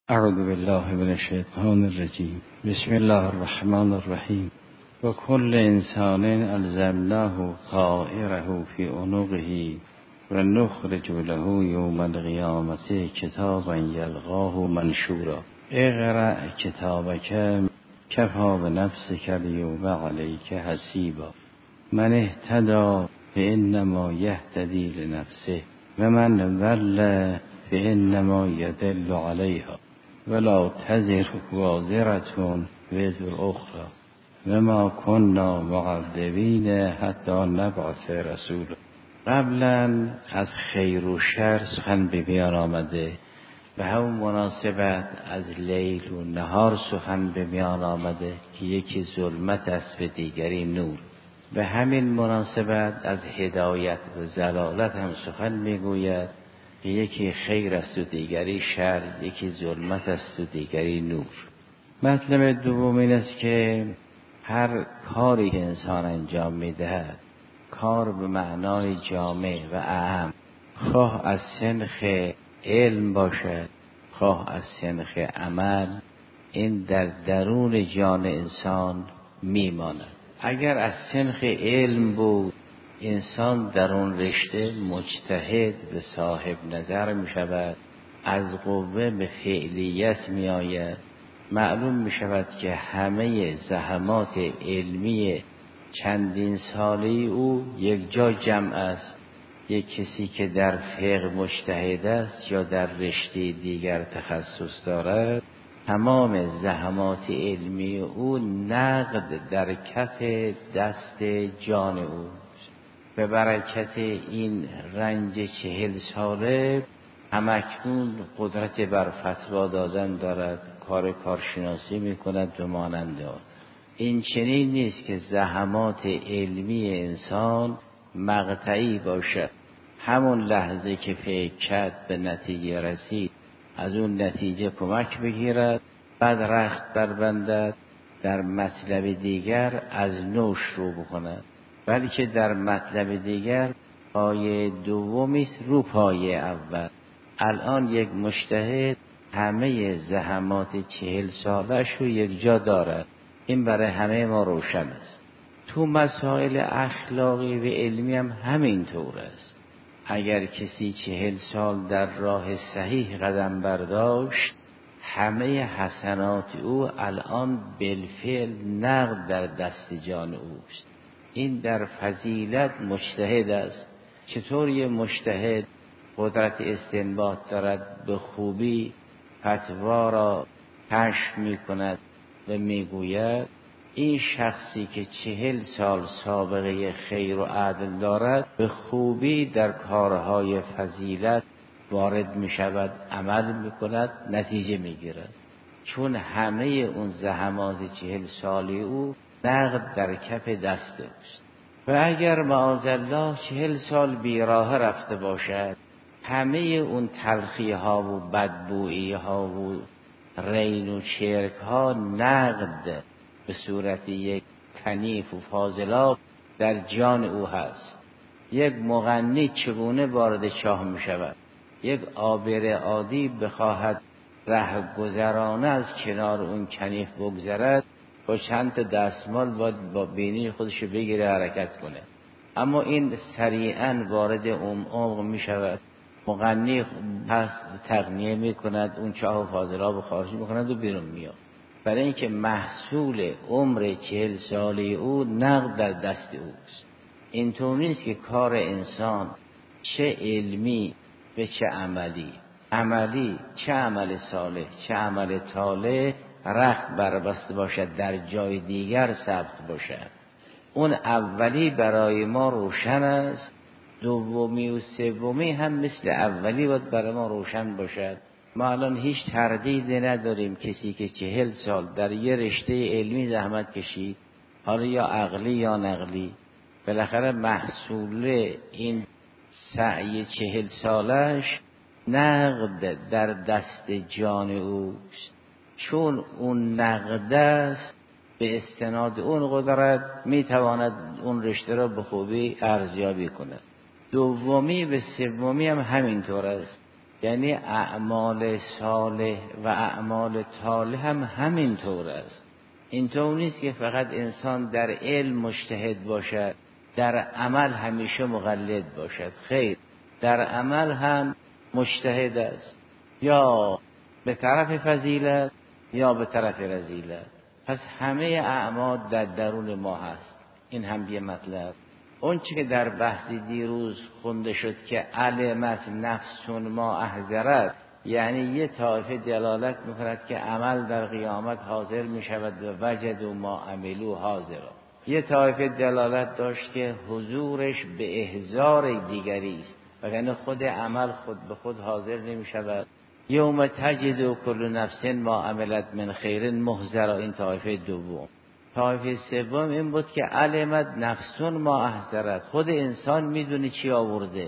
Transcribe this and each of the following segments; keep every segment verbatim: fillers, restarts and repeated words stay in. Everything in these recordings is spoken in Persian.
اعوذ بالله من الشیطان الرجیم. بسم الله الرحمن الرحیم. و کل انسان الزمناه طائره فی عنقه و نخرج له یوم القیامة کتابا یلقاه منشورا. اقرأ کتابک کفی بنفسک الیوم علیک حسیبا. من اهتدی فانما یهتدی لنفسه و من ضل فانما یضل علیها ولا تزر وازرة وزر اخرى و ما کنا معذبین حتی نبعث رسولا. قبلا از خیر و شر سخن به میان آمده، به همون مناسبت از لیل و نهار سخن به میان آمده که یکی ظلمت است و دیگری نور. به همین مناسبت از هدایت و ضلالت هم سخن میگوید که یکی خیر است و دیگری شر، یکی ظلمت است و دیگری نور. مطلب دوم این است که هر کاری که انسان انجام میدهد، کار به معنای جامع و اعم، خواه از سنخ علم باشد خواه از سنخ عمل، این در درون جان انسان میماند. اگر از سنخ علم بود، انسان در اون رشته مجتهد به صاحب نظر می شود، از قوه به فعلیت می آید. معلوم می شود که همه زحمات علمی چندین سالی او یک جا جمع است. یک کسی که در فقه مجتهد است یا در رشته دیگر تخصص دارد، تمام زحمات علمی او نقد در کف دست جان او. به برکت این رنج چهل ساله همکنون قدرت بر فتوا دادن دارد، کار کارشناسی میکند به مانند آن. این چنین نیست که زحمات علمی انسان مقطعی باشد، همون لحظه که فکر کرد به نتیجه رسید از اون نتیجه کمک بگیرد، بعد رخت بربندد، در مطلب دیگر از نو شروع بکند، بلکه در مطلب دیگر پایه دومی است رو پایه اول. الان یک مجتهد همه زحمات چهل سالش رو یک جا دارد، این برای همه ما روشن است. تو مسائل اخلاقی و علمی هم همین طور است. اگر کسی چهل سال در راه صحیح قدم برداشت، همه حسنات او الان بالفعل نقد در دست جان اوست. این در فضیلت مجتهد است. چطور یه مجتهد قدرت استنباط دارد، به خوبی فتوا را کشف می کند و می گوید، این شخصی که چهل سال سابقه خیر و عدل دارد به خوبی در کارهای فضیلت وارد می شود، عمل می کند، نتیجه می گیرد، چون همه اون زحمات چهل سالی او نقد در کف دست اوست. و اگر معاذالله چهل سال بیراه رفته باشد، همه اون تلخی ها و بدبویی ها و رین و چرک ها نقد به صورت یک کنیف و فاضلاب در جان او هست. یک مغنی چگونه وارد چاه می شود؟ یک عابر عادی بخواهد ره گذرانه از کنار اون کنیف بگذرد، با چند تا دستمال باید با بینی خودش بگیره حرکت کنه، اما این سریعا وارد اون عمق می شود. مغنی پس تغنیه می کند، اون چاه و فاضلاب خارج می کند و بیرون میاد، برای اینکه محصول عمر چهل ساله او نقد در دست اوست. اینطور نیست که کار انسان چه علمی و چه عملی، عملی چه عمل صالح چه عمل طالح رخت بربسته باشد، در جای دیگر ثبت باشد. اون اولی برای ما روشن است، دومی و سومی هم مثل اولی باید برای ما روشن باشد. ما الان هیچ تردیدی نداریم کسی که چهل سال در یه رشته علمی زحمت کشید، حالا یا عقلی یا نقلی، بالاخره محصول این سعی چهل سالش نقد در دست جان اوست، چون اون نقد است به استناد اون قدرت میتواند اون رشته را به خوبی ارزیابی کند. دومی و سومی هم همینطور است. یعنی اعمال صالح و اعمال طالح هم همین طور است. اینطور نیست که فقط انسان در علم مجتهد باشد، در عمل همیشه مقلد باشد. خیر، در عمل هم مجتهد است، یا به طرف فضیلت یا به طرف رذیلت. پس همه اعمال در درون ما هست. این هم یه مطلب. اون چی که در بحث دیروز خونده شد که علمت نفس ما احذرت، یعنی یه طایفه دلالت میکند که عمل در قیامت حاضر میشود و وجد و ما عملو حاضرا. یه طایفه دلالت داشت که حضورش به احضار دیگری است، وگرنه خود عمل خود به خود حاضر نمیشود. یوم تجد کل نفس ما عملت من خیر محضرا. این طایفه دوم. طایفه سوم این بود که علمت نفسون ما احضرت، خود انسان میدونه چی آورده،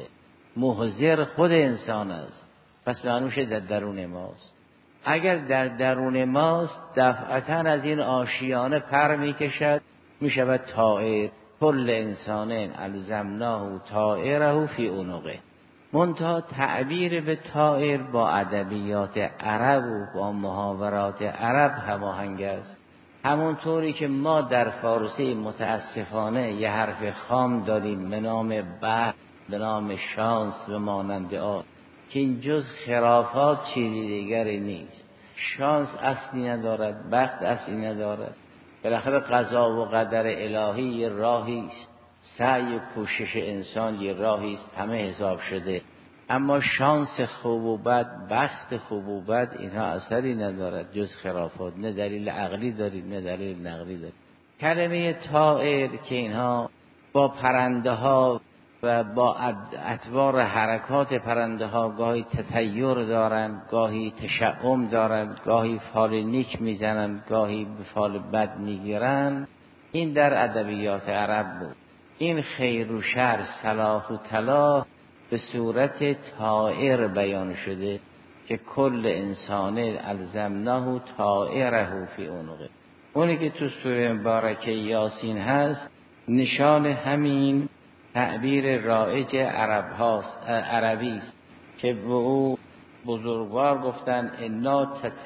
محضر خود انسان است، پس معنوش در درون ماست. اگر در درون ماست دفعتاً از این آشیانه پر میکشد، میشود طائر. کل انسان الزمناه طائره فی عنقه. منتها تعبیر به طائر با ادبیات عرب و با محاورات عرب هماهنگ است. همونطوری که ما در فارسی متاسفانه یه حرف خام داریم به نام بخت، به نام شانس و مانند آن، که این جز خرافات چیزی دیگری نیست. شانس اصلی ندارد، بخت اصلی ندارد. بالاخره قضا و قدر الهی یه راهی است، سعی و کوشش انسان یه راهی است، همه حساب شده. اما شانس خوب و بد، بخت خوب و بد، اینها اثری ندارد جز خرافات. نه دلیل عقلی دارید نه دلیل نقلی دارید. کلمه طائر که اینها با پرنده ها و با ادوار حرکات پرنده ها گاهی تطیر دارند، گاهی تشعم دارند، گاهی فال نیک میزنند، گاهی به فال بد میگیرند، این در ادبیات عرب بود. این خیر و شر، صلاح و طلاح به صورت طائر بیان شده که کل انسان الزمناه طائره فی عنقه. اونی که تو سوره مبارکه یاسین هست نشان همین تعبیر رایج عرب هاست، عربی است که به او بزرگوار گفتن انا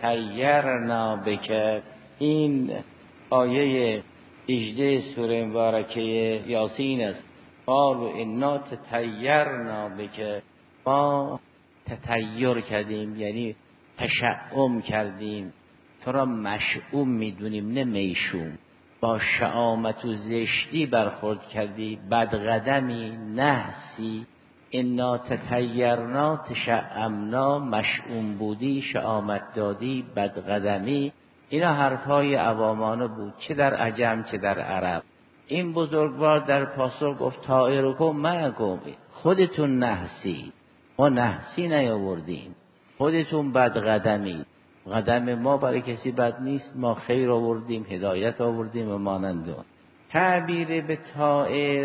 تطیرنا بک. این آیه هجده سوره مبارکه یاسین است. قالوا انا تطیرنا بک، ما تطیر کردیم یعنی تشعم کردیم، تو را مشعوم میدونیم نه میشوم. با شعامت و زشتی برخورد کردی، بدقدمی، نحسی. انا تطیرنا، تشعمنا، مشعوم بودی، شعامت دادی، بدقدمی. اینا حرفهای عوامانه بود، چه در عجم چه در عرب. این بزرگوار در پاسخ گفت طائرکم معکم، خودتون نحسی، ما نحسی نیاوردیم، خودتون بدقدمی. قدم ما برای کسی بد نیست، ما خیر آوردیم، هدایت آوردیم و مانند آن. تعبیر به طائر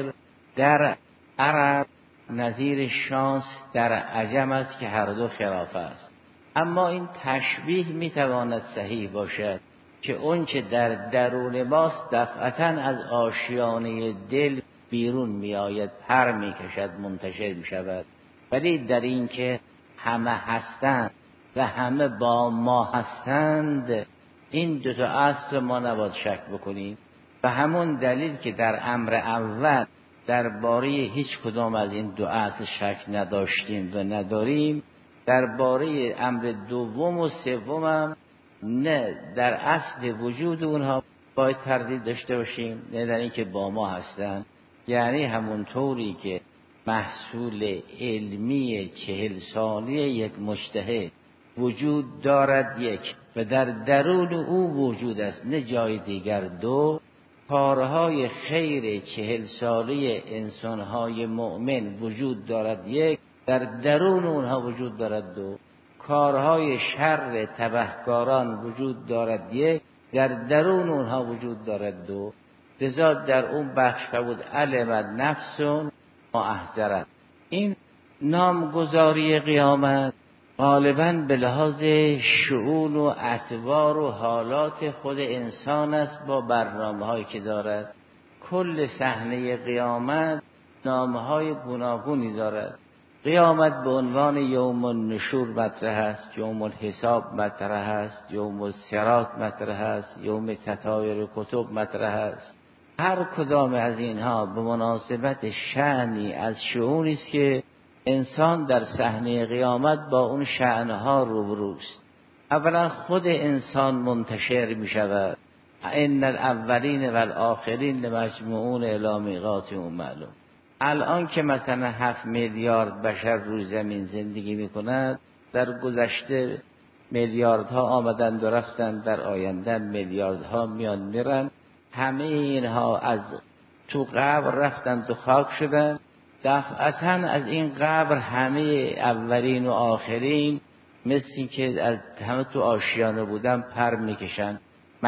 در عرب نظیر شانس در عجم است که هر دو خلاف است. اما این تشبیه میتواند صحیح باشد که اون چه در درون ماست دفعتاً از آشیانه دل بیرون میآید، پر میکشد، منتشر میشود. ولی در این که همه هستند و همه با ما هستند، این دو تا اصل ما نباید شک بکنیم. و همون دلیل که در امر اول درباره هیچ کدام از این دو اصل شک نداشتیم و نداریم، درباره امر دوم و سوم هم نه در اصل وجود اونها باید تردید داشته باشیم، نه در این که با ما هستند. یعنی همون طوری که محصول علمی چهل سالی یک مجتهد وجود دارد یک و در درون او وجود است نه جای دیگر دو، کارهای خیر چهل سالی انسانهای مؤمن وجود دارد یک، در درون اونها وجود دارد دو. کارهای شر تبهکاران وجود دارد یک، در درون اونها وجود دارد دو. لذا در اون بخش بود علمت نفسون ما احذرت. این نامگذاری قیامت غالباً به لحاظ شؤون و اطوار و حالات خود انسان است با برنامه‌هایی که دارد. کل صحنه قیامت نامه‌های گوناگونی دارد. قیامت به عنوان یوم النشور مطرح است، یوم الحساب مطرح است، یوم الصراط مطرح است، یوم تطایر کتب مطرح است. هر کدام از اینها به مناسبت شأنی از شئونی است که انسان در صحنه قیامت با اون شأنها روبروست. اولا خود انسان منتشر می شود، ان الاولین و الاخرین لمجموعون الی میقات معلوم. الان که مثلا هفت میلیارد بشر روی زمین زندگی می کند، در گذشته میلیاردها آمدند و رفتند، در آینده میلیاردها میان میرن. همه اینها از تو قبر رفتند و خاک شدند. دفعتاً از این قبر همه اولین و آخرین مثل این که از همه تو آشیانه بودن پر میکشن،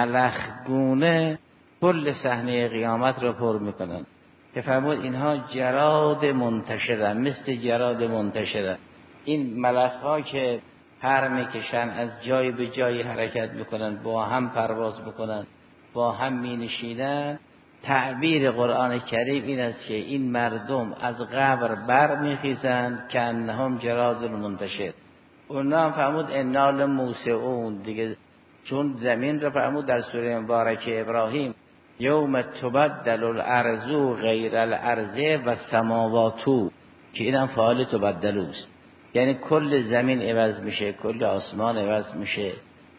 ملخگونه کل صحنه قیامت را پر میکنن. که فرمود اینها جراد منتشرن، مثل جراد منتشرن. این ملخها که پر میکشن از جای به جای حرکت میکنن، با هم پرواز میکنن، با هم مینشینن. تعبیر قرآن کریم این است که این مردم از قبر بر میخیزند که انهم جراد منتشر. اونا هم فرمود انا لموسعون دیگه، چون زمین رو فرمود در سوره مبارکه ابراهیم یوم تبدل الارض غیر الارض و السماوات، که اینم فاعل تبدلوست، یعنی کل زمین عوض میشه، کل آسمان عوض میشه،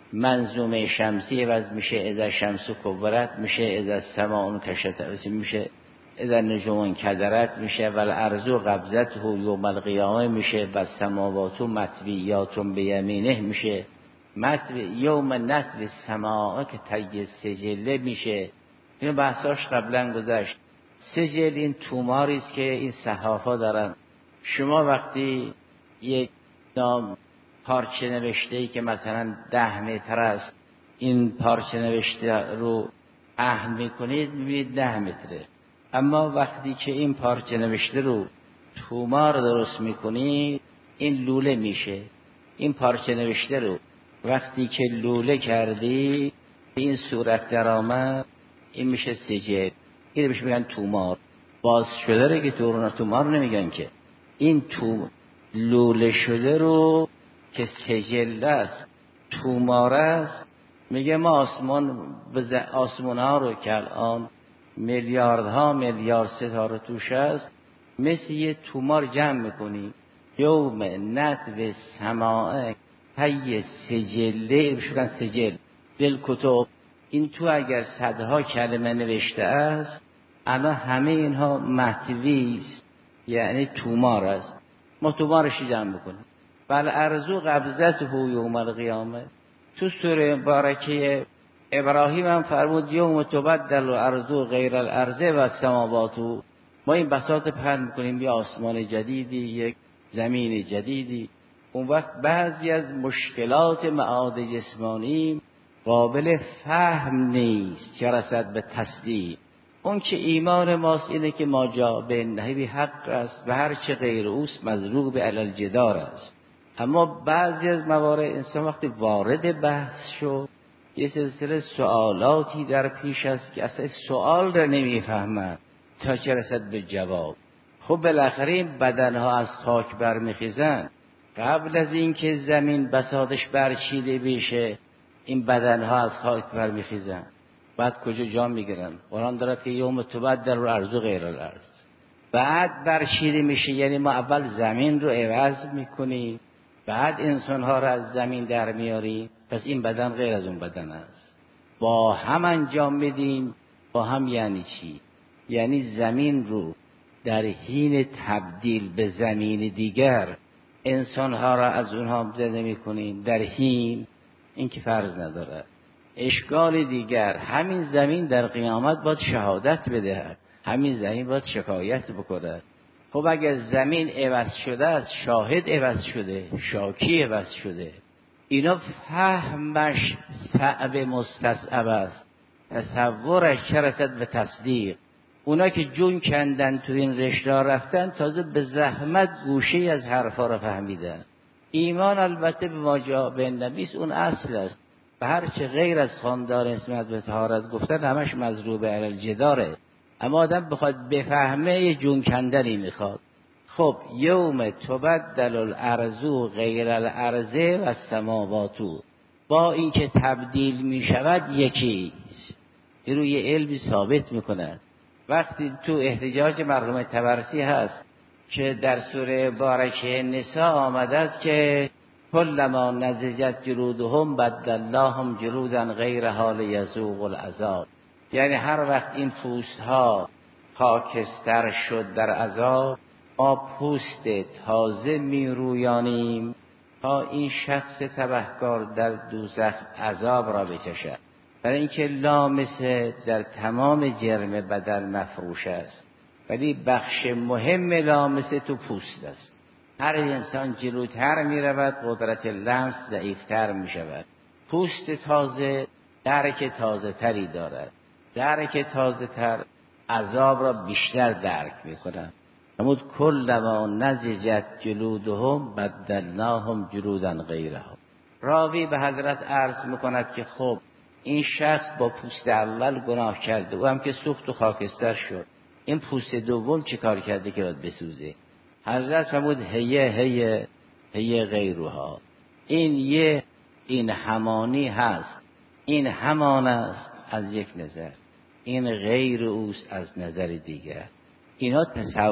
منظومه شمسی عوض میشه، اذا شمس کبرت میشه، اذا السماء انکشفت میشه، اذا النجوم کدرت میشه، و الارض قبضته یوم القیامه میشه، و السماوات مطویات بیمینه میشه، مطوی یوم نطوی السماء که طی سجله میشه. اینو بحثاش قبلا گذشت. سجل این توماری است که این صحافا دارن. شما وقتی یک نام پارچه نوشته‌ای که مثلا ده متر است، این پارچه نوشته رو اهل میکنید میبینید ده متره. اما وقتی که این پارچه نوشته رو تومار درست میکنید این لوله میشه. این پارچه نوشته رو وقتی که لوله کردی به این صورت در آمد، این میشه سجل. این میشه میگن تومار. باز شده رو که تو تومار نمیگن که، این تو لوله شده رو که سجل است، تومار است. میگه ما آسمان آسمان ها رو که الان میلیاردها میلیارد ستاره توش است، مثل یه تومار جمع میکنی. یوم نطوی السماء طی سجله بشکن سجل دل کتب. این تو اگر صدها کلمه نوشته است، الان همه اینها مطوی است، یعنی تومار است. ما تومارش جمع بکنیم. بل ارزو قبضته یوم القیامه. تو سوره مبارکه ابراهیم هم فرمود یوم تبدل الارض غیر الارض و السماوات. ما این بساط پهن میکنیم، یه آسمان جدیدی، یک زمین جدیدی. اون وقت بعضی از مشکلات معاد جسمانی قابل فهم نیست که رسد به تصدیق. اون که ایمان ماست اینه که ما جا به نهی حق است و هر چه غیر اوست مضروب علی الجدار است. اما بعضی از موارد انسان وقتی وارد بحث شد، یه سلسله سوالاتی در پیش است که اصلا سوال را نمیفهمد تا چه رسد به جواب. خب بالاخره این بدنها از خاک برمیخیزن. قبل از اینکه زمین بساطش برچیده بشه این بدنها از خاک برمیخیزن. بعد کجا جا میگیرن؟ قرآن داره که یوم تبدل الارض غیر الارض. بعد برچیده میشه، یعنی ما اول زمین رو عوض میکنیم، بعد انسانها رو از زمین در میاریم. پس این بدن غیر از اون بدن است، با هم انجام میدیم. با هم یعنی چی؟ یعنی زمین رو در حین تبدیل به زمین دیگر انسانها را از اونها زنده میکنیم، در حین این که فرض نداره. اشکال دیگر، همین زمین در قیامت باید شهادت بدهد، همین زمین باید شکایت بکند. خب اگر زمین عوض شده است، شاهد عوض شده، شاکی عوض شده، اینا فهمش صعب مستصعب است، تصورش چه رسد به تصدیق. اونا که جون کندن تو این رشته رفتن، تازه به زحمت گوشه از حرفا را فهمیدن. ایمان البته به ما جا به نبی است، اون اصل است. و هر چه غیر از خواندار اسمت به طهارت گفتن همش مضروب علی الجداره. اما آدم بخواد بفهمه یه جون کندنی میخواد. خب یوم تبدل الارض غیر الارض و السماوات، با این که تبدیل می شود یکی این رو یه علمی ثابت میکنه. وقتی تو احتجاج مرحوم طبرسی هست که در سوره بارکه نساء آمده است که کلما نضجت جلودهم بدلناهم جلودا غیرها لیذوقوا العذاب، یعنی هر وقت این پوست ها خاکستر شد در عذاب، ما پوست تازه می رویانیم تا این شخص تبهکار در دوزخ عذاب را بچشد. برای اینکه لامسه در تمام جرم بدن مفروش است، ولی بخش مهم لامسه تو پوست است. هر انسان جلوتر می رود قدرت لمس ضعیفتر می شود. پوست تازه درک تازه تری دارد، درک تازه تر عذاب را بیشتر درک می کند. نمود کلما نضجت جلودهم بدلناهم جلودا غیرها. راوی به حضرت عرض می کند که خب این شخص با پوست اول گناه کرده و هم که سوخت و خاکستر شد، این پوست دوم چه کار کرده که باید بسوزه؟ حضرت فرمود هیه هیه هیه غیرها، این یه این همانی هست، این همان است از یک نظر، این غیر اوست از نظر دیگر. اینا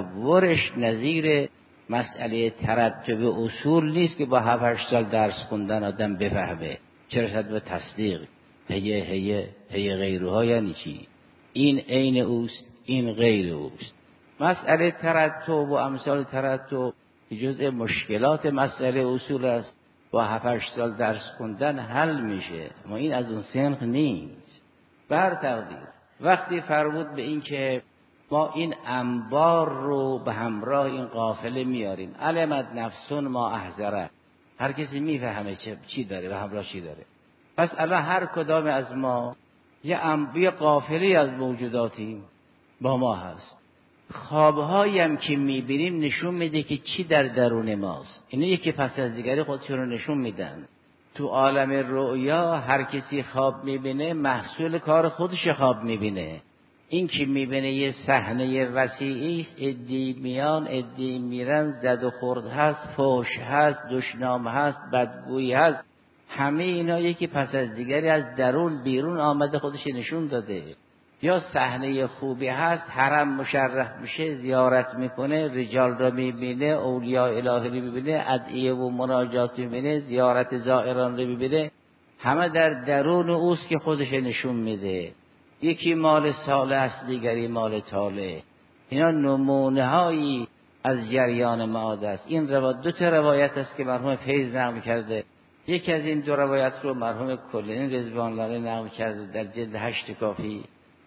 تصورش نظیر مسئله ترتب اصول نیست که با هفت هشت سال درس خوندن آدم بفهمه چه رسد به تصدیق. هیه هیه هیه غیرها یعنی چی؟ این عین اوست، این غیر اوست. مسئله ترتب و امثال ترتب جزء مشکلات مسئله اصول است، با هفت هشت سال درس خوندن حل میشه، ما این از اون سنخ نیست. بر تقدیر وقتی فرمود به این که ما این انبار رو به همراه این قافله میاریم، علمت نفسون ما احذره، هر کسی میفهمه چه چی داره و همراه چی داره. پس الان هر کدام از ما یه انبیاء قافلی از موجوداتیم با ما هست. خوابهایی هم که میبینیم نشون میده که چی در درون ماست. اینه یکی پس از دیگری خودشون رو نشون میدن. تو عالم رؤیا هر کسی خواب میبینه محصول کار خودش خواب میبینه. این که میبینه یه صحنه وسیعی است، ادی میان ادی میرن، زد و خورد هست، فحش هست، دشنام هست، بدگویی هست، همه اینا یکی پس از دیگری از درون بیرون آمده خودش نشون داده. یا صحنه خوبی هست، حرم مشرف میشه، زیارت میکنه، رجال را میبینه، اولیاء الهی رو میبینه، ادعیه و مناجات میبینه، زیارت زائران رو میبینه، همه در درون اوست که خودش نشون میده. یکی مال صالح است، دیگری مال طالح. اینا نمونه هایی از جریان معاد است. این روایت دو تا روایت است که مرحوم فیض نقل کرده. یکی از این دو روایت رو مرحوم کلینی رضوان الله نقل کرده در جلد هشت کافی.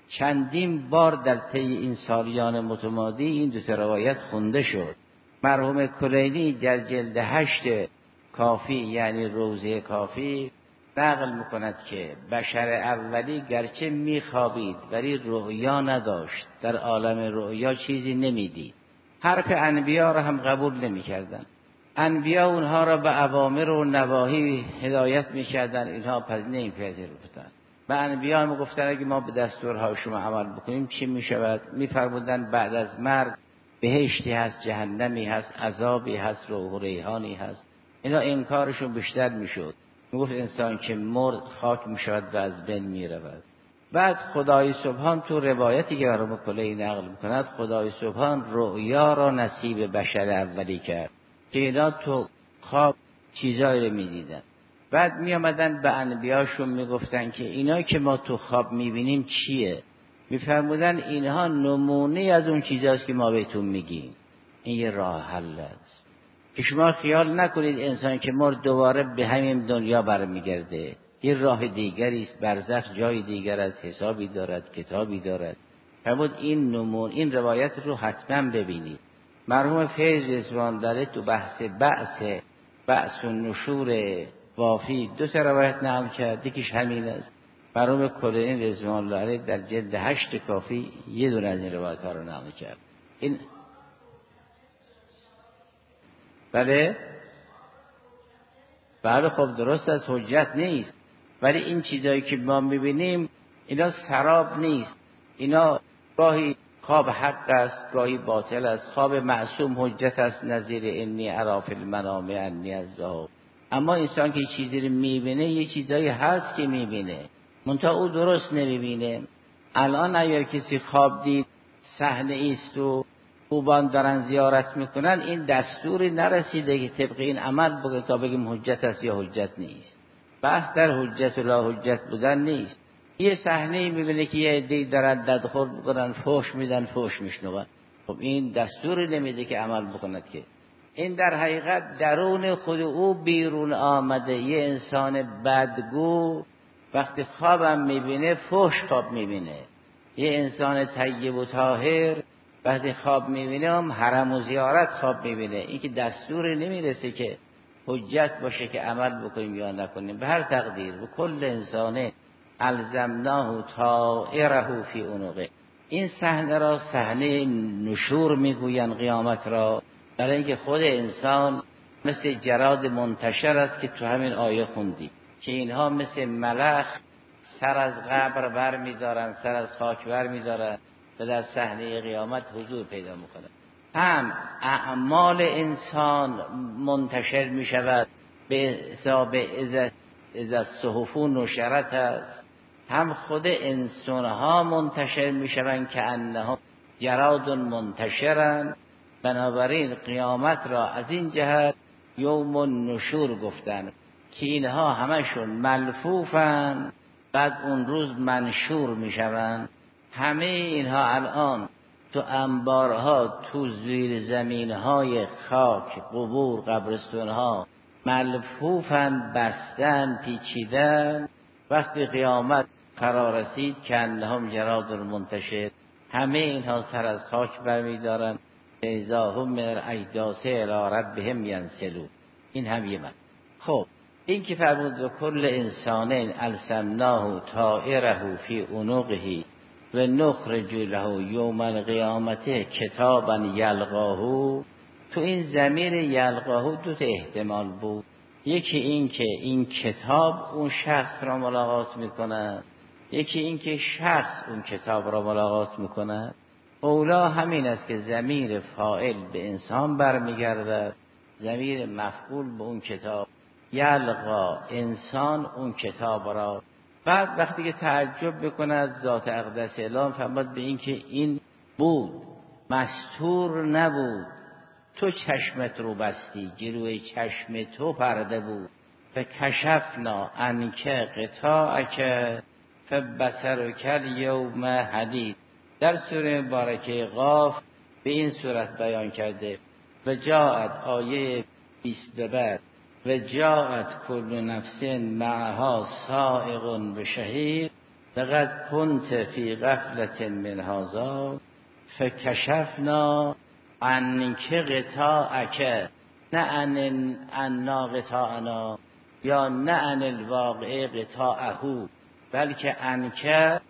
چندین بار در طی این سالیان متمادی این دو تا روایت خونده شد. مرحوم کلینی در جلد هشت کافی یعنی روضه کافی نقل میکند که بشر اولی گرچه میخوابید ولی رؤیا نداشت، در عالم رؤیا چیزی نمیدید. حرف انبیا را هم قبول نمیکردن. انبیا اونها را به اوامر و نواهی هدایت میکردن، اینها پس نمیپذیرفتن. به انبیا هم گفتن اگه ما به دستورهای شما عمل بکنیم چی میشود؟ میفرمودن بعد از مرگ بهشتی هست، جهنمی هست، عذابی هست، روح و ریحانی هست. اینا انکارشون بیشتر میشد. میگفت انسان که مرد خاک میشود و از بین میرود. بعد خدای سبحان تو روایتی که مرحوم کلینی نقل میکند، خدای سبحان رؤیا را نصیب بشر اولی کرد که اینا تو خواب چیزایی رو میدیدن. بعد میامدن به انبیاشون میگفتن که اینا که ما تو خواب میبینیم چیه؟ میفرمودن اینها نمونه از اون چیزاست که ما بهتون میگیم. این یه راه حل است که شما خیال نکنید انسان که مرد دوباره به همین دنیا برمیگرده. یه راه دیگری است، برزخ جای دیگر است، حسابی دارد، کتابی دارد. فرمود این نمون این روایت رو حتما ببینید. مرحوم فیض رضوان الله تو بحث بعث بعث و نشور وافی دو تا روایت نقل کرد، یکیش همین است. مرحوم کلینی رضوان الله در جلد هشت کافی یه دونه از این روایت ها رو نقل کرد. این بله بله خب درست از حجت نیست، ولی این چیزایی که ما میبینیم اینا سراب نیست. اینا گاهی خواب حق است گاهی باطل است، خواب معصوم حجت است نظیر انی اری فی المنام انی اذبحک. اما انسان که چیزی رو میبینه یه چیزایی هست که میبینه منتها او درست نمیبینه. الان اگر کسی خواب دید صحنه ایست و خوبان دارن زیارت میکنن، این دستوری نرسیده که طبق این عمل بگه تا بگیم حجت است یا حجت نیست. بحث در حجت و لا حجت بودن نیست. یه صحنه میبینه که یه عده‌ای دارن ددخورد میکنن، فحش میدن، فحش میشنون. خب این دستوری نمیده که عمل بکند که. این در حقیقت درون خود او بیرون آمده. یه انسان بدگو وقتی خوابم میبینه فحش خواب میبینه. یه انسان طیب و طاهر وقتی خواب میبینه هم حرم و زیارت خواب میبینه. این که دستوری نمیرسه که حجت باشه که عمل بکنیم یا نکنیم. به هر تقدیر و کل انسانه الزمناه طائره فی عنقه. این صحنه را صحنه نشور میگوین قیامت را، برای اینکه خود انسان مثل جراد منتشر است که تو همین آیه خوندی که اینها مثل ملخ سر از قبر بر میدارن، سر از خاک بر میدارن و در صحنه قیامت حضور پیدا میکنن. هم اعمال انسان منتشر میشود به حساب از الصحف نشرت است، هم خود انسان ها منتشر میشوند که انها جراد منتشرن. بنابراین قیامت را از این جهت یوم النشور گفتن که اینها همشون ملفوفن، بعد اون روز منشور میشوند. همه اینها الان تو انبارها، تو زیر زمینهای خاک، قبور، قبرستانها ملفوفن، بستن، پیچیدن. وقتی قیامت فرا رسید که انهم جراد منتشر، همه اینها سر از خاک برمیدارن. اذا هم من الاجداث الی ربهم ینسلون. این هم یه من. خب این که فرمود و کل انسانین الزمناه طائره فی عنقه و نخرج له یوم القیامت کتابا یلقاه. تو این ضمیر یلقاه دو تا احتمال بود. یکی این که این کتاب اون شخص را ملاقات میکنه، یکی این که شخص اون کتاب را ملاقات میکنه. اولا همین است که ضمیر فاعل به انسان برمیگردد، ضمیر مفعول به اون کتاب. یلقا انسان اون کتاب را. بعد وقتی که تعجب بکند ذات اقدس اعلام فرمود به این که این بود، مستور نبود. تو چشمت رو بستی، جلوی چشم تو پرده بود. فکشفنا عنک غطاءک فبصرک الیوم حدید. در سوره مبارکه قاف به این صورت بیان کرده و جاءت آیه بیست به بعد و جاءت کل نفس معها سائق و شهید لقد کنت فی غفلة من هذا فکشفنا عنک غطاءک، نه عن عنا غطاءنا یا نه عن الواقع غطاءه، بلکه عنک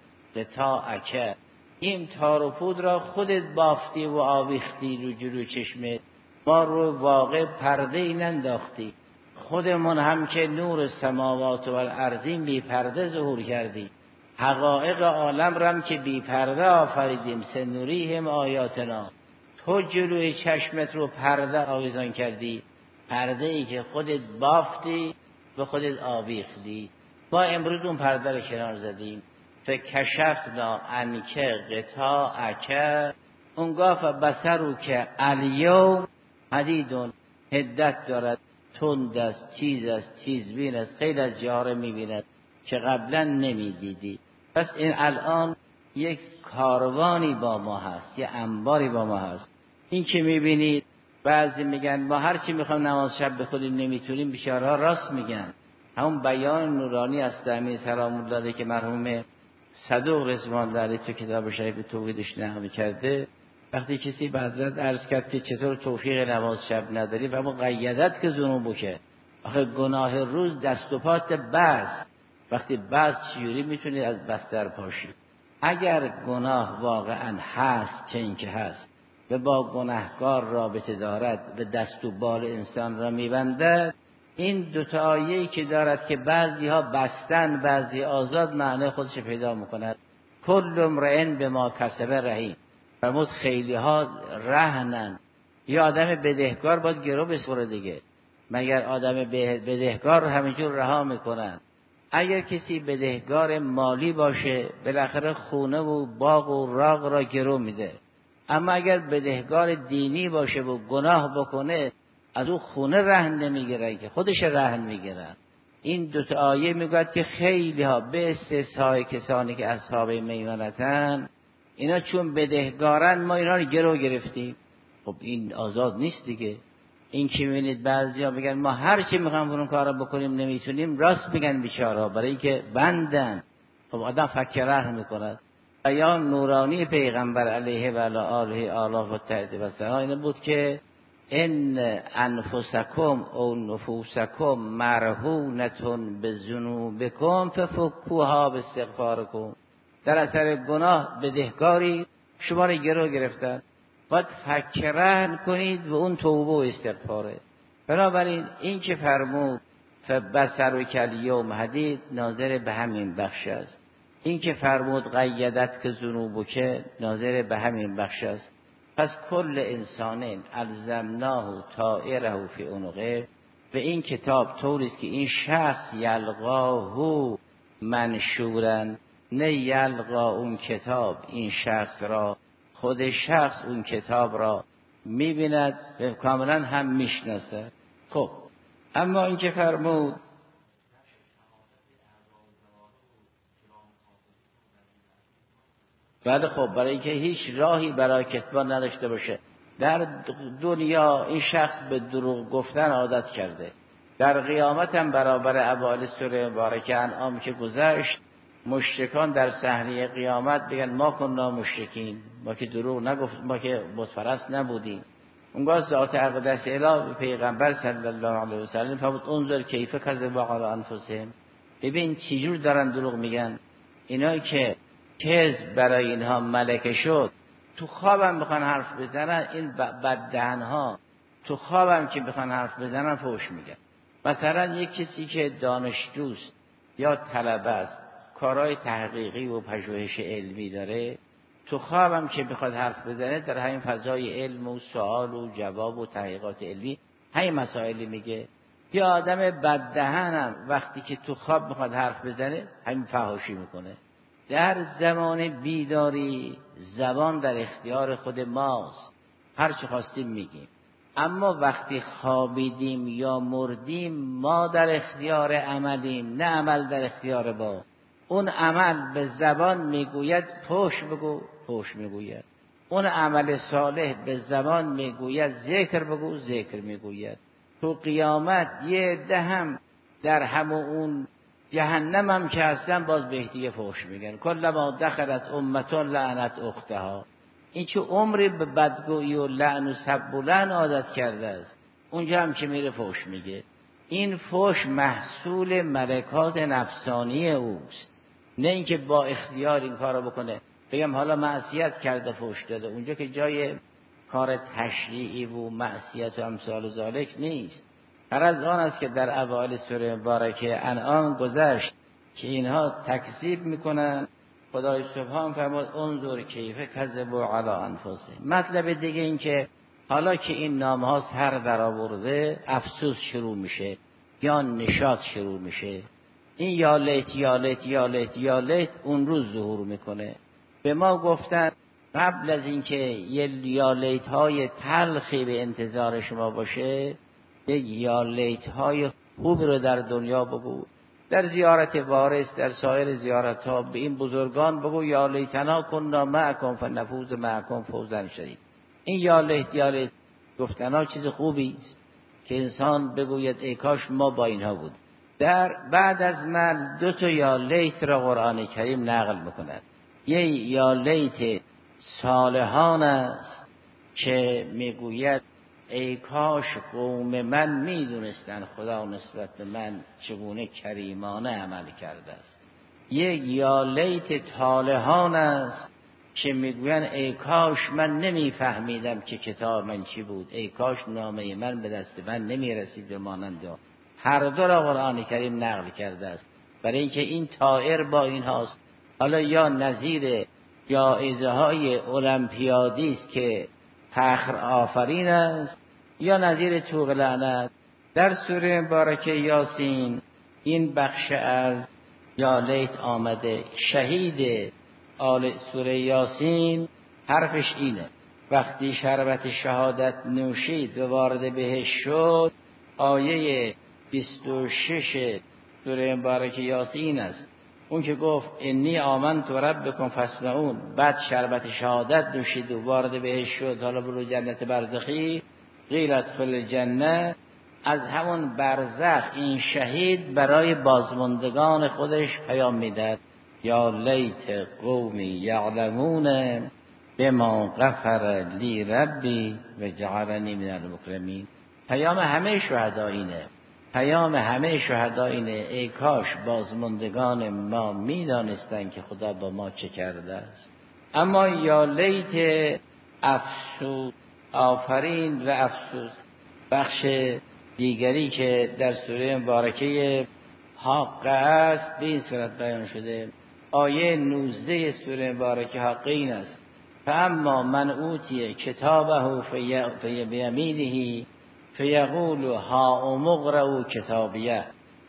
غطاءک. این تار و پود را خودت بافتی و آویختی رو جلو چشمت، ما رو واقع پرده ای ننداختی. خودمون هم که نور سماوات و الارضین بی پرده ظهور کردی، حقایق عالم رم که بی پرده آفریدیم. سنوریهم آیاتنا، تو جلوی چشمت رو پرده آویزان کردی، پرده ای که خودت بافتی و خودت آویختی. ما امروز اون پرده رو کنار زدیم. فکشفنا عنک غطاءک، اونگاه فبصرو که الیوم حدیدون، حدت دارد، تند است، تیز است، تیزبین است، خیلی از جاها میبیند که قبلا نمیدیدی. پس این الان یک کاروانی با ما هست، یک انباری با ما هست. این که میبینید بعضی میگن ما هر چی میخوام نماز شب بخونیم نمیتونیم، بیچاره‌ها راست میگن. همون بیان نورانی است امیر سلام الله علیه که مرحوم صدوق رضوان الله علیه تو کتاب شریف توحیدش نقل کرده، وقتی کسی به حضرت عرض کرد که چطور توفیق نماز شب نداری و مقیدت که ذنوبو که آخه گناه روز دست و پات بس، وقتی بس چجوری میتونی از بستر پاشی؟ اگر گناه واقعا هست چه این که هست و با گناهکار رابطه دارد و دست و بال انسان را میبندد، این دوتا آیه‌ای که دارد که بعضی ها بستن بعضی آزاد، معنی خودش پیدا میکند. کل امرئ بما کسب رهین. فرمود خیلی ها رهنن. یا آدم بدهکار باید گرو بسپره دیگه، مگر آدم بدهکار رو همینجور رها میکنن؟ اگر کسی بدهکار مالی باشه بالاخره خونه و باغ و راغ را گرو میده، اما اگر بدهکار دینی باشه و گناه بکنه از او خونه رهن نمیگیرن که خودش رهن میگیرن. این دو تا آیه میگوید که خیلی ها به استثنای کسانی که اصحاب میمنتن، اینا چون بدهکارن ما اینا رو گرو گرفتیم. خب این آزاد نیست دیگه. این که میبینید بعضیا میگن ما هر چی میخوام اون کارو بکنیم نمیتونیم، راست میگن بیچاره‌ها، برای اینکه بندن. خب آدم فکر رحم میکند. بیان نورانی پیغمبر علیه و علی آله آلاف و تحت و سنا اینه بود که ان انفسکم او نفوسکم مرهونتون به ذنوبکم ففکوها باستغفارکم. در اثر گناه بدهکاری شما رو گرو گرفتن، باید فکرن کنید و اون توبه و استغفاره. بنابراین این که فرمود فبصر و کلیوم حدید ناظر به همین بخش است. این که فرمود قیدت که ذنوبو که ناظر به همین بخش است. پس کل انسان الزمناه طائره فی عنقه، و این کتاب طوریست که این شخص یلقاه منشورن، نه یلقا اون کتاب این شخص را، خود شخص اون کتاب را میبیند و کاملا هم میشناسه. خب اما این که فرمود بعد خب برای اینکه هیچ راهی برای کتمان نداشته باشه، در دنیا این شخص به دروغ گفتن عادت کرده، در قیامت هم برابر اوایل سوره مبارکه انعام که گذشت، مشرکان در صحنه قیامت بگن ما کنا مشرکین، ما که دروغ نگفت، ما که بتپرست نبودیم. اونگاه ذات اقدس اله پیغمبر صلی الله علیه و سلم فرمود انظر کیف کذبوا علی انفسهم، ببین چجور دارن دروغ میگن. اینایی که کذب برای اینها ملکه شد، تو خوابم میخوان حرف بزنن، این بددهنها تو خوابم که میخوان حرف بزنن فحش میگن. مثلا یک کسی که دانشجوست یا طلبه است، کارهای تحقیقی و پژوهش علمی داره، تو خوابم که بخواد حرف بزنه در همین فضای علم و سوال و جواب و تحقیقات علمی همین مسائلی میگه. یا آدم بددهنم وقتی که تو خواب میخواد حرف بزنه همین فحاشی میکنه. در زمان بیداری زبان در اختیار خود ماست، هر چی خواستیم میگیم، اما وقتی خوابیدیم یا مردیم ما در اختیار عملیم، نه عمل در اختیار ما. اون عمل به زبان میگوید پوش بگو، پوش میگوید. اون عمل صالح به زبان میگوید ذکر بگو، ذکر میگوید. تو قیامت یه دهم در همون اون جهنم هم که هستن باز بهتیه فحش میگن. کلما دخلت امتون لعنت اختها. این چه عمری به بدگویی و لعن و سب و لعن عادت کرده است، اونجا هم که میره فحش میگه. این فحش محصول ملکات نفسانی اوست، نه اینکه با اختیار این کارو بکنه. بگم حالا معصیت کرده فحش داده، اونجا که جای کار تشریعی و معصیت و امثال ذالک نیست. هر از آن است که در اوایل سوره مبارکه انعام گذشت که اینها تکذیب میکنن. خدای سبحان فرمود انظر کیف کذبوا علی انفسهم. مطلب دیگه این که حالا که این نام ها سر در آورده، افسوس شروع میشه یا نشاط شروع میشه. این یا لیت یا لیت یا لیت یا لیت اون روز ظهور میکنه. به ما گفتن قبل از اینکه یه یا لیت های تلخی به انتظار شما باشه، یک یا لیت های خوب رو در دنیا بگو. در زیارت وارث، در سایر زیارت ها به این بزرگان بگو یا لیتنا کنا معکم فنفوز معکم فوزا شدید. این یا لیت یا لیت گفتن ها چیز خوبی است که انسان بگوید ای کاش ما با اینها بود. در بعد از من دو تا یا لیت را قرآن کریم نقل میکند. یه یا لیت صالحان است که میگوید ای کاش قوم من میدونستن خدا نسبت به من چگونه کریمانه عمل کرده است. یک یا لیت طالحان است که میگوین ای کاش من نمیفهمیدم که کتاب من چی بود، ای کاش نامه من به دست من نمیرسید به مانند. هر دو را قرآن کریم نقل کرده است برای اینکه این طائر با این هاست. حالا یا نظیر جایزه های المپیادی است که فخر آفرین است، یا نظیر طوق لعنت. در سوره مبارکه یاسین این بخش از یا لیت آمده. شهید آل سوره یاسین حرفش اینه: وقتی شربت شهادت نوشید و وارد بهش شد. آیه بیست و شش سوره مبارکه یاسین است، اون که گفت انی آمنت ربکم فاسمعون. بعد شربت شهادت نوشید و وارد بهش شد، حالا برو جنت برزخی، قیل ادخل الجنه. از همون برزخ این شهید برای بازماندگان خودش پیام میداد: یا لیت قومی یعلمون بما غفر لی ربی و جعلنی من المکرمین. پیام همه شهدا اینه، پیام همه شهدا اینه: ای کاش بازماندگان ما میدانستند که خدا با ما چه کرده است. اما یا لیت افسوس، آفرین و افسوس. بخش دیگری که در سوره مبارکه حاقه است به این صورت بیان شده. آیه نوزده سوره مبارکه حاقه این است: فاما من اوتی کتابه فی بیمینه فیقول ها اقرءوا کتابیه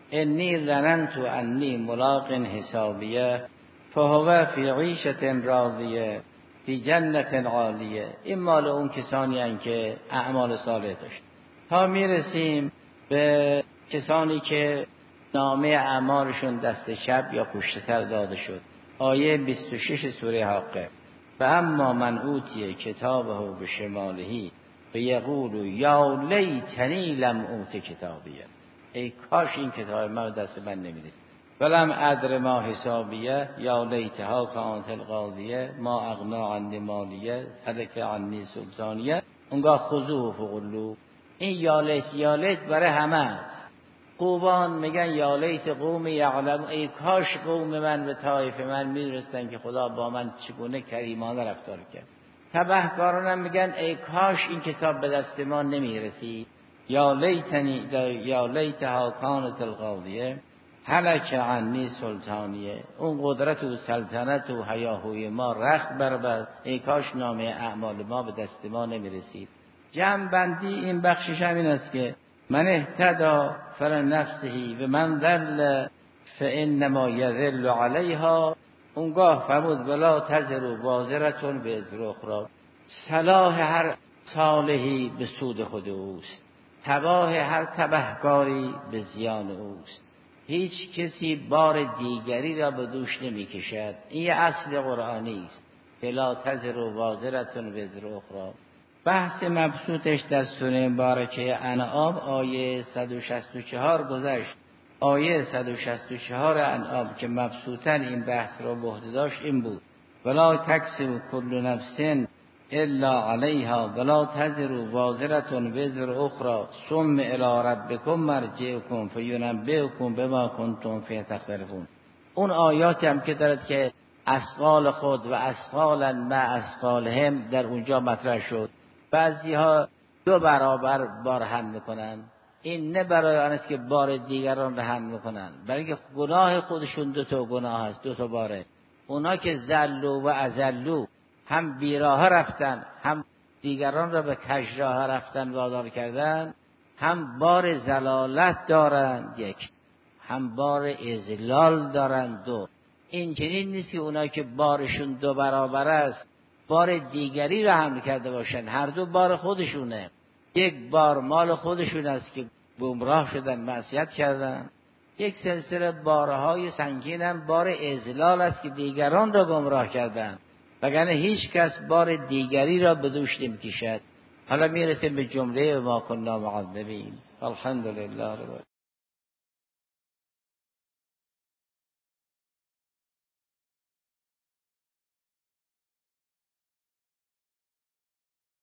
انی ظننت انی ملاق حسابیه فهو فی عیشة راضیه فی جنة عالیه. این مال اون کسانی هستند که اعمال صالح داشت. تا میرسیم به کسانی که نامه اعمالشون دست چپ یا پشت‌تر داده شد. آیه بیست و شش سوره حاقه: فاما من اوتی کتابه بشماله فیقول یا لیتنی لم اوت کتابیه. ای کاش این کتاب من دست من نمی‌رسید. ولم ادر ما حسابیه یا لیتها کانت القاضیه ما اغنا عنی مالیه هلک عنی سلطانیه. اونگاه خذوه فغلوه. این یا لیت یا لیت برای همه است. قوبان میگن یا لیت قوم یعلم، ای کاش قوم من و طایف من میدونستن که خدا با من چگونه کریمانه رفتار کرد. تبهکارانم میگن ای کاش این کتاب به دست ما نمیرسید. یا لیتنی یا لیتها کانت القاضیه هلک عنی سلطانیه. اون قدرت و سلطنت و هیاهوی ما رخت بربست، ای کاش نامه اعمال ما به دست ما نمیرسید. جمع بندی این بخشش همین است که من اهتدا فلنفسه و من ضل فانما یضل علیها. اونگاه فرمود ولا تزر وازرة وزر اخرى. صلاح هر صالحی به سود خود اوست، تباه هر تبهکاری به زیان اوست. هیچ کسی بار دیگری را به دوش نمی کشد. این یه اصل قرآنی است: لا تزر وازرة وزر اخرى. بحث مبسوطش در سوره مبارکه انعام آیه صد و شصت و چهار گذشت. آیه صد و شصت و چهار انعام که مبسوطاً این بحث را به عهده داشت این بود: ولا تکسب کل نفس الا علیها ولا تزر وازرة وزر اخرى ثم الی ربکم مرجعکم فینبئکم بما کنتم فیه تختلفون. اون آیاتی هم که دارد که اثقال خود و اثقالا مع اثقالهم در اونجا مطرح شد. بعضی ها دو برابر بار حمل میکنن. این نه برای آن است که بار دیگران را حمل میکنن، برای اینکه گناه خودشون دو تا گناه است، دو تا باره. اونا که زلوا و ازلوا، هم بیراه رفتن، هم دیگران را به کژراه رفتن وادار کردن، هم بار زلالت دارن یک، هم بار اذلال دارن دو. این چنین نیست که اونا که بارشون دو برابر است بار دیگری را حمل کرده باشن. هر دو بار خودشونه. یک بار مال خودشون است که گمراه شدن، معصیت کردن. یک سلسله بارهای سنگین هم بار اذلال است که دیگران را گمراه کردن، وگرنه هیچ کس بار دیگری را به دوش نمی‌کشد. حالا میرسیم به جمله ما کنا معذبین. الحمدلله رب